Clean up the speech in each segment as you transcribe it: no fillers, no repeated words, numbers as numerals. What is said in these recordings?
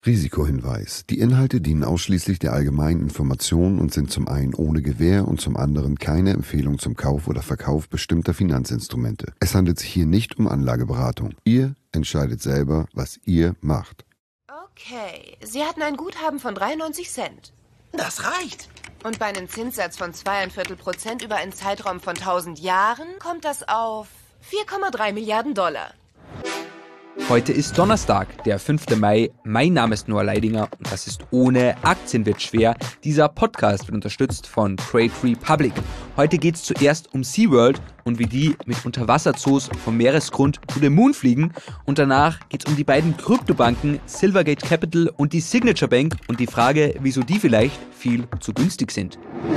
Risikohinweis. Die Inhalte dienen ausschließlich der allgemeinen Information und sind zum einen ohne Gewähr und zum anderen keine Empfehlung zum Kauf oder Verkauf bestimmter Finanzinstrumente. Es handelt sich hier nicht um Anlageberatung. Ihr entscheidet selber, was ihr macht. Okay, Sie hatten ein Guthaben von 93 Cent. Das reicht. Und bei einem Zinssatz von 2,25% über einen Zeitraum von 1000 Jahren kommt das auf 4,3 Milliarden $. Heute ist Donnerstag, der 5. Mai. Mein Name ist Noah Leidinger und das ist ohne Aktien wird schwer. Dieser Podcast wird unterstützt von Trade Republic. Heute geht es zuerst um SeaWorld und wie die mit Unterwasserzoos vom Meeresgrund to the Moon fliegen. Und danach geht es um die beiden Kryptobanken Silvergate Capital und die Signature Bank und die Frage, wieso die vielleicht viel zu günstig sind.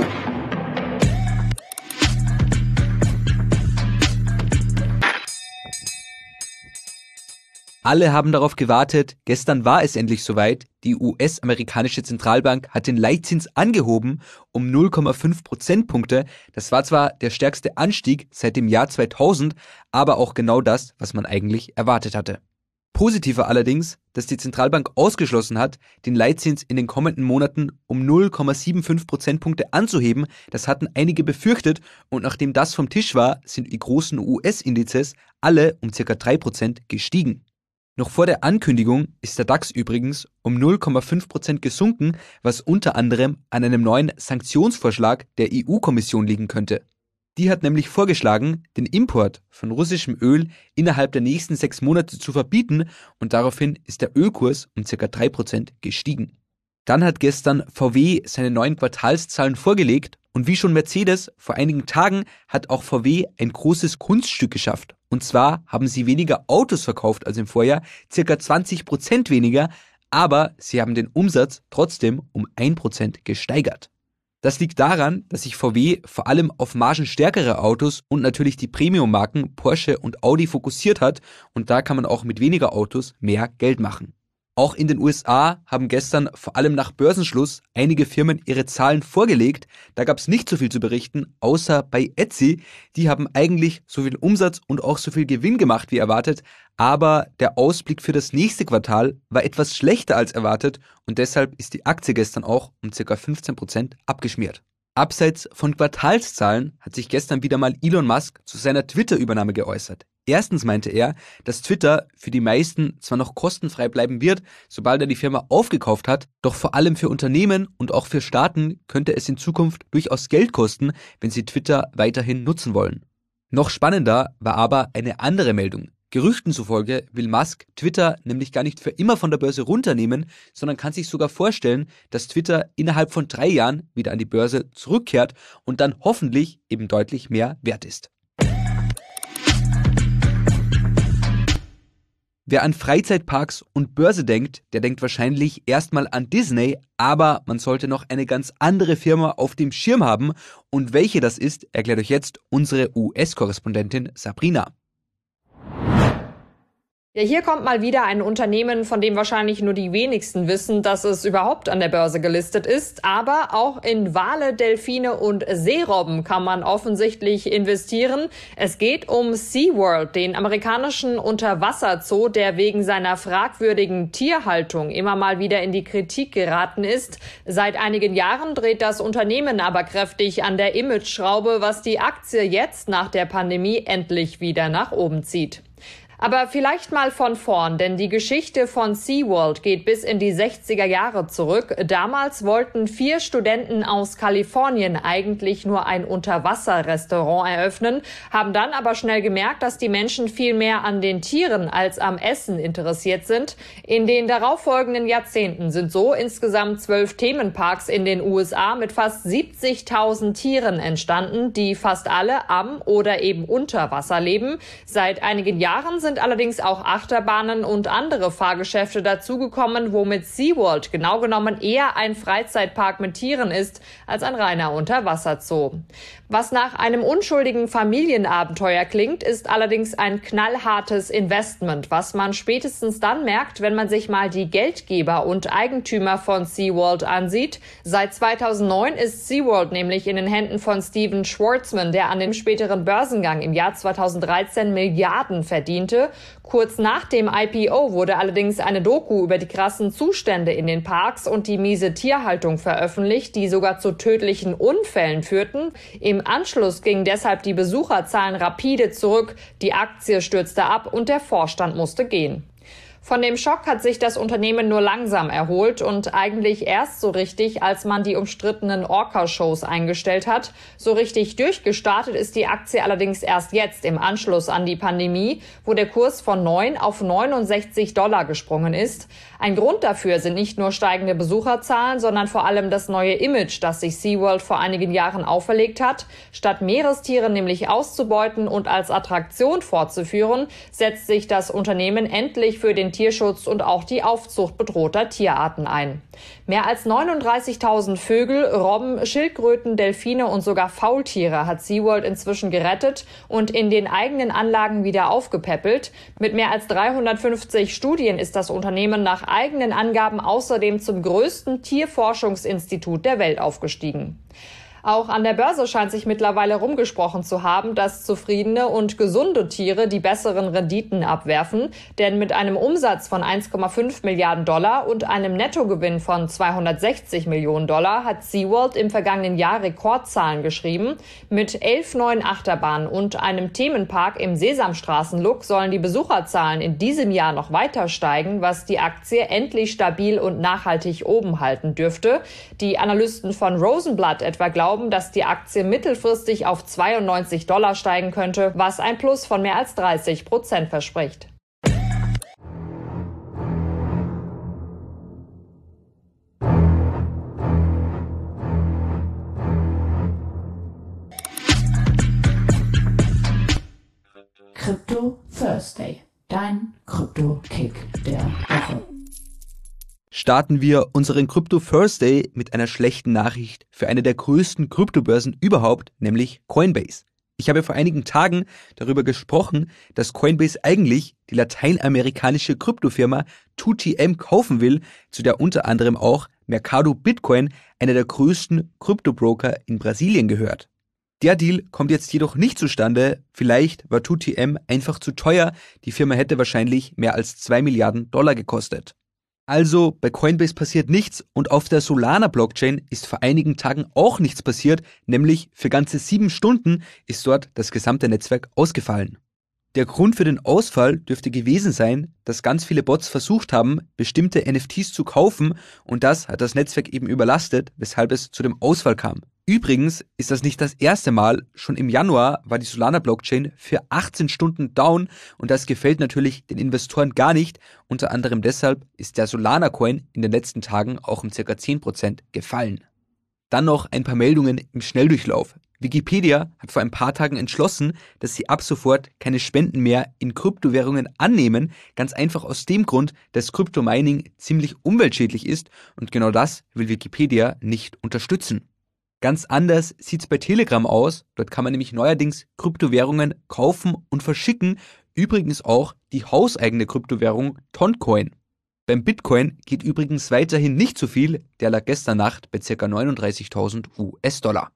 Alle haben darauf gewartet, gestern war es endlich soweit. Die US-amerikanische Zentralbank hat den Leitzins angehoben um 0,5 Prozentpunkte. Das war zwar der stärkste Anstieg seit dem Jahr 2000, aber auch genau das, was man eigentlich erwartet hatte. Positiver allerdings, dass die Zentralbank ausgeschlossen hat, den Leitzins in den kommenden Monaten um 0,75 Prozentpunkte anzuheben. Das hatten einige befürchtet und nachdem das vom Tisch war, sind die großen US-Indizes alle um ca. 3% gestiegen. Noch vor der Ankündigung ist der DAX übrigens um 0,5% gesunken, was unter anderem an einem neuen Sanktionsvorschlag der EU-Kommission liegen könnte. Die hat nämlich vorgeschlagen, den Import von russischem Öl innerhalb der nächsten 6 Monate zu verbieten und daraufhin ist der Ölkurs um ca. 3% gestiegen. Dann hat gestern VW seine neuen Quartalszahlen vorgelegt und wie schon Mercedes vor einigen Tagen hat auch VW ein großes Kunststück geschafft. Und zwar haben sie weniger Autos verkauft als im Vorjahr, ca. 20% weniger, aber sie haben den Umsatz trotzdem um 1% gesteigert. Das liegt daran, dass sich VW vor allem auf margenstärkere Autos und natürlich die Premium-Marken Porsche und Audi fokussiert hat und da kann man auch mit weniger Autos mehr Geld machen. Auch in den USA haben gestern vor allem nach Börsenschluss einige Firmen ihre Zahlen vorgelegt. Da gab es nicht so viel zu berichten, außer bei Etsy. Die haben eigentlich so viel Umsatz und auch so viel Gewinn gemacht wie erwartet. Aber der Ausblick für das nächste Quartal war etwas schlechter als erwartet und deshalb ist die Aktie gestern auch um ca. 15% abgeschmiert. Abseits von Quartalszahlen hat sich gestern wieder mal Elon Musk zu seiner Twitter-Übernahme geäußert. Erstens meinte er, dass Twitter für die meisten zwar noch kostenfrei bleiben wird, sobald er die Firma aufgekauft hat, doch vor allem für Unternehmen und auch für Staaten könnte es in Zukunft durchaus Geld kosten, wenn sie Twitter weiterhin nutzen wollen. Noch spannender war aber eine andere Meldung. Gerüchten zufolge will Musk Twitter nämlich gar nicht für immer von der Börse runternehmen, sondern kann sich sogar vorstellen, dass Twitter innerhalb von 3 Jahren wieder an die Börse zurückkehrt und dann hoffentlich eben deutlich mehr wert ist. Wer an Freizeitparks und Börse denkt, der denkt wahrscheinlich erstmal an Disney, aber man sollte noch eine ganz andere Firma auf dem Schirm haben. Und welche das ist, erklärt euch jetzt unsere US-Korrespondentin Sabrina. Ja, hier kommt mal wieder ein Unternehmen, von dem wahrscheinlich nur die wenigsten wissen, dass es überhaupt an der Börse gelistet ist. Aber auch in Wale, Delfine und Seerobben kann man offensichtlich investieren. Es geht um SeaWorld, den amerikanischen Unterwasserzoo, der wegen seiner fragwürdigen Tierhaltung immer mal wieder in die Kritik geraten ist. Seit einigen Jahren dreht das Unternehmen aber kräftig an der Imageschraube, was die Aktie jetzt nach der Pandemie endlich wieder nach oben zieht. Aber vielleicht mal von vorn, denn die Geschichte von SeaWorld geht bis in die 60er Jahre zurück. Damals wollten 4 Studenten aus Kalifornien eigentlich nur ein Unterwasserrestaurant eröffnen, haben dann aber schnell gemerkt, dass die Menschen viel mehr an den Tieren als am Essen interessiert sind. In den darauffolgenden Jahrzehnten sind so insgesamt 12 Themenparks in den USA mit fast 70.000 Tieren entstanden, die fast alle am oder eben unter Wasser leben. Seit einigen Jahren sind allerdings auch Achterbahnen und andere Fahrgeschäfte dazugekommen, womit SeaWorld genau genommen eher ein Freizeitpark mit Tieren ist als ein reiner Unterwasserzoo. Was nach einem unschuldigen Familienabenteuer klingt, ist allerdings ein knallhartes Investment, was man spätestens dann merkt, wenn man sich mal die Geldgeber und Eigentümer von SeaWorld ansieht. Seit 2009 ist SeaWorld nämlich in den Händen von Stephen Schwarzman, der an dem späteren Börsengang im Jahr 2013 Milliarden verdiente. sollte. Kurz nach dem IPO wurde allerdings eine Doku über die krassen Zustände in den Parks und die miese Tierhaltung veröffentlicht, die sogar zu tödlichen Unfällen führten. Im Anschluss gingen deshalb die Besucherzahlen rapide zurück, die Aktie stürzte ab und der Vorstand musste gehen. Von dem Schock hat sich das Unternehmen nur langsam erholt und eigentlich erst so richtig, als man die umstrittenen Orca-Shows eingestellt hat. So richtig durchgestartet ist die Aktie allerdings erst jetzt im Anschluss an die Pandemie, wo der Kurs von 9 auf $69 gesprungen ist. Ein Grund dafür sind nicht nur steigende Besucherzahlen, sondern vor allem das neue Image, das sich SeaWorld vor einigen Jahren auferlegt hat. Statt Meerestiere nämlich auszubeuten und als Attraktion fortzuführen, setzt sich das Unternehmen endlich für den Tierschutz und auch die Aufzucht bedrohter Tierarten ein. Mehr als 39.000 Vögel, Robben, Schildkröten, Delfine und sogar Faultiere hat SeaWorld inzwischen gerettet und in den eigenen Anlagen wieder aufgepäppelt. Mit mehr als 350 Studien ist das Unternehmen nach eigenen Angaben außerdem zum größten Tierforschungsinstitut der Welt aufgestiegen. Auch an der Börse scheint sich mittlerweile rumgesprochen zu haben, dass zufriedene und gesunde Tiere die besseren Renditen abwerfen. Denn mit einem Umsatz von 1,5 Milliarden Dollar und einem Nettogewinn von 260 Millionen Dollar hat SeaWorld im vergangenen Jahr Rekordzahlen geschrieben. Mit 11 neuen Achterbahnen und einem Themenpark im Sesamstraßen-Look sollen die Besucherzahlen in diesem Jahr noch weiter steigen, was die Aktie endlich stabil und nachhaltig oben halten dürfte. Die Analysten von Rosenblatt etwa glauben, dass die Aktie mittelfristig auf $92 steigen könnte, was ein Plus von mehr als 30% verspricht. Crypto Thursday, dein Krypto-Kick der Woche. Starten wir unseren Crypto Thursday mit einer schlechten Nachricht für eine der größten Kryptobörsen überhaupt, nämlich Coinbase. Ich habe vor einigen Tagen darüber gesprochen, dass Coinbase eigentlich die lateinamerikanische Kryptofirma 2TM kaufen will, zu der unter anderem auch Mercado Bitcoin, einer der größten Kryptobroker in Brasilien, gehört. Der Deal kommt jetzt jedoch nicht zustande. Vielleicht war 2TM einfach zu teuer. Die Firma hätte wahrscheinlich mehr als $2 Milliarden gekostet. Also bei Coinbase passiert nichts und auf der Solana-Blockchain ist vor einigen Tagen auch nichts passiert, nämlich für ganze 7 Stunden ist dort das gesamte Netzwerk ausgefallen. Der Grund für den Ausfall dürfte gewesen sein, dass ganz viele Bots versucht haben, bestimmte NFTs zu kaufen und das hat das Netzwerk eben überlastet, weshalb es zu dem Ausfall kam. Übrigens ist das nicht das erste Mal, schon im Januar war die Solana-Blockchain für 18 Stunden down und das gefällt natürlich den Investoren gar nicht. Unter anderem deshalb ist der Solana-Coin in den letzten Tagen auch um ca. 10% gefallen. Dann noch ein paar Meldungen im Schnelldurchlauf. Wikipedia hat vor ein paar Tagen entschlossen, dass sie ab sofort keine Spenden mehr in Kryptowährungen annehmen, ganz einfach aus dem Grund, dass Kryptomining ziemlich umweltschädlich ist und genau das will Wikipedia nicht unterstützen. Ganz anders sieht's bei Telegram aus. Dort kann man nämlich neuerdings Kryptowährungen kaufen und verschicken. Übrigens auch die hauseigene Kryptowährung Toncoin. Beim Bitcoin geht übrigens weiterhin nicht so viel. Der lag gestern Nacht bei ca. 39.000 US-Dollar.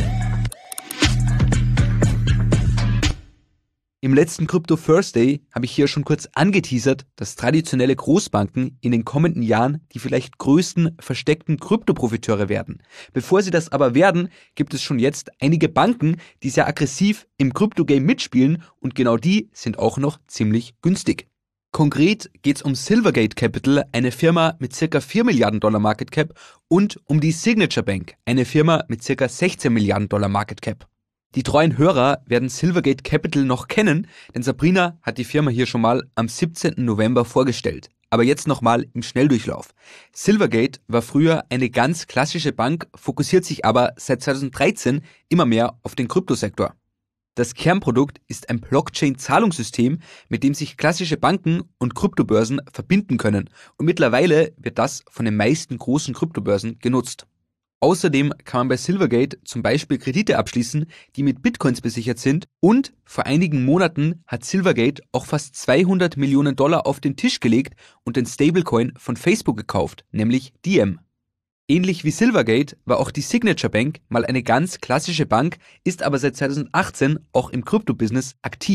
Im letzten Crypto Thursday habe ich hier schon kurz angeteasert, dass traditionelle Großbanken in den kommenden Jahren die vielleicht größten versteckten Kryptoprofiteure werden. Bevor sie das aber werden, gibt es schon jetzt einige Banken, die sehr aggressiv im Krypto-Game mitspielen und genau die sind auch noch ziemlich günstig. Konkret geht es um Silvergate Capital, eine Firma mit ca. $4 Milliarden Market Cap und um die Signature Bank, eine Firma mit ca. $16 Milliarden Market Cap. Die treuen Hörer werden Silvergate Capital noch kennen, denn Sabrina hat die Firma hier schon mal am 17. November vorgestellt. Aber jetzt nochmal im Schnelldurchlauf. Silvergate war früher eine ganz klassische Bank, fokussiert sich aber seit 2013 immer mehr auf den Kryptosektor. Das Kernprodukt ist ein Blockchain-Zahlungssystem, mit dem sich klassische Banken und Kryptobörsen verbinden können. Und mittlerweile wird das von den meisten großen Kryptobörsen genutzt. Außerdem kann man bei Silvergate zum Beispiel Kredite abschließen, die mit Bitcoins besichert sind und vor einigen Monaten hat Silvergate auch fast $200 Millionen auf den Tisch gelegt und den Stablecoin von Facebook gekauft, nämlich Diem. Ähnlich wie Silvergate war auch die Signature Bank mal eine ganz klassische Bank, ist aber seit 2018 auch im Krypto-Business aktiv.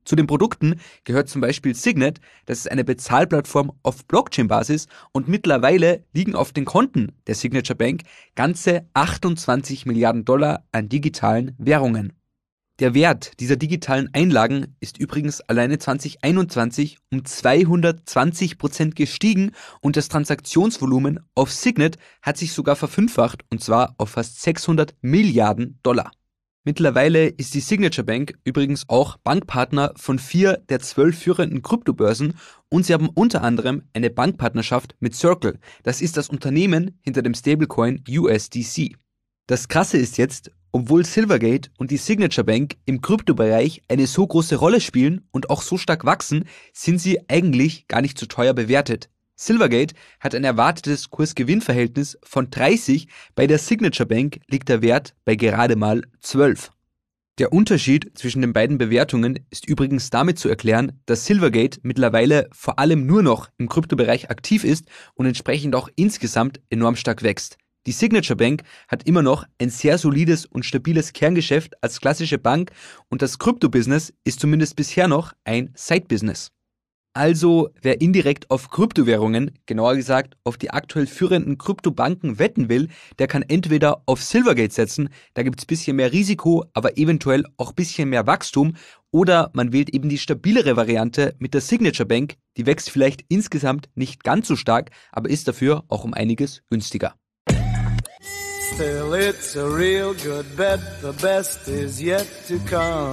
Zu den Produkten gehört zum Beispiel Signet, das ist eine Bezahlplattform auf Blockchain-Basis und mittlerweile liegen auf den Konten der Signature Bank ganze 28 Milliarden Dollar an digitalen Währungen. Der Wert dieser digitalen Einlagen ist übrigens alleine 2021 um 220% gestiegen und das Transaktionsvolumen auf Signet hat sich sogar verfünffacht und zwar auf fast 600 Milliarden Dollar. Mittlerweile ist die Signature Bank übrigens auch Bankpartner von 4 der 12 führenden Kryptobörsen und sie haben unter anderem eine Bankpartnerschaft mit Circle. Das ist das Unternehmen hinter dem Stablecoin USDC. Das Krasse ist jetzt, obwohl Silvergate und die Signature Bank im Kryptobereich eine so große Rolle spielen und auch so stark wachsen, sind sie eigentlich gar nicht so teuer bewertet. Silvergate hat ein erwartetes Kurs-Gewinn-Verhältnis von 30, bei der Signature Bank liegt der Wert bei gerade mal 12. Der Unterschied zwischen den beiden Bewertungen ist übrigens damit zu erklären, dass Silvergate mittlerweile vor allem nur noch im Kryptobereich aktiv ist und entsprechend auch insgesamt enorm stark wächst. Die Signature Bank hat immer noch ein sehr solides und stabiles Kerngeschäft als klassische Bank und das Krypto-Business ist zumindest bisher noch ein Side-Business. Also, wer indirekt auf Kryptowährungen, genauer gesagt auf die aktuell führenden Kryptobanken wetten will, der kann entweder auf Silvergate setzen, da gibt es ein bisschen mehr Risiko, aber eventuell auch ein bisschen mehr Wachstum, oder man wählt eben die stabilere Variante mit der Signature Bank, die wächst vielleicht insgesamt nicht ganz so stark, aber ist dafür auch um einiges günstiger. Still it's a real good bet, the best is yet to come.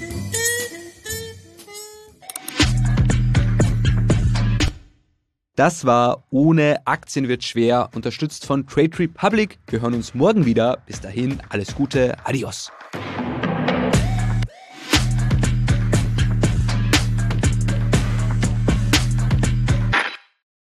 Das war Ohne Aktien wird schwer, unterstützt von Trade Republic. Wir hören uns morgen wieder. Bis dahin, alles Gute, adios.